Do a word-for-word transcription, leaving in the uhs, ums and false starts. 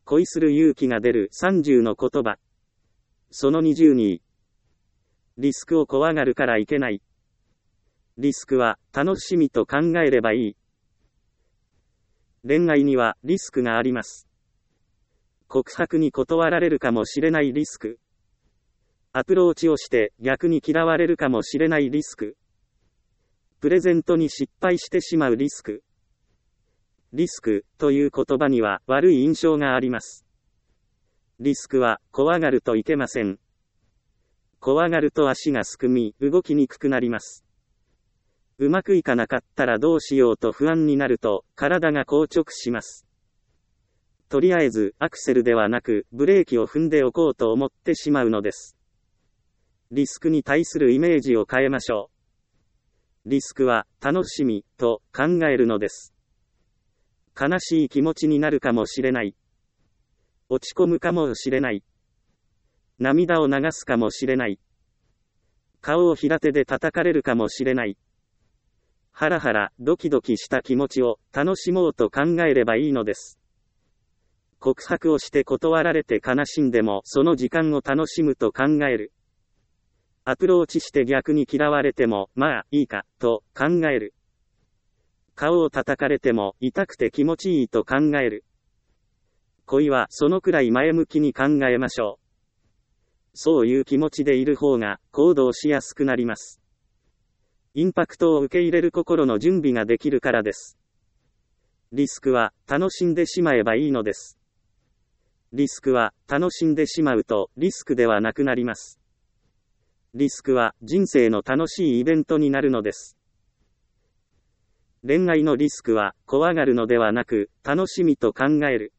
恋する勇気が出るさんじゅうの言葉。そのにじゅうに。リスクを怖がるからいけない。リスクは楽しみと考えればいい。恋愛にはリスクがあります。告白に断られるかもしれないリスク。アプローチをして逆に嫌われるかもしれないリスク。プレゼントに失敗してしまうリスク。リスクという言葉には悪い印象があります。リスクは怖がるといけません。怖がると足がすくみ、動きにくくなります。うまくいかなかったらどうしようと不安になると体が硬直します。とりあえずアクセルではなくブレーキを踏んでおこうと思ってしまうのです。リスクに対するイメージを変えましょう。リスクは楽しみと考えるのです。悲しい気持ちになるかもしれない。落ち込むかもしれない。涙を流すかもしれない。顔を平手で叩かれるかもしれない。ハラハラドキドキした気持ちを楽しもうと考えればいいのです。告白をして断られて悲しんでもその時間を楽しむと考える。アプローチして逆に嫌われてもまあいいかと考える。顔を叩かれても痛くて気持ちいいと考える。恋はそのくらい前向きに考えましょう。そういう気持ちでいる方が行動しやすくなります。インパクトを受け入れる心の準備ができるからです。リスクは楽しんでしまえばいいのです。リスクは楽しんでしまうとリスクではなくなります。リスクは人生の楽しいイベントになるのです。恋愛のリスクは怖がるのではなく楽しみと考える。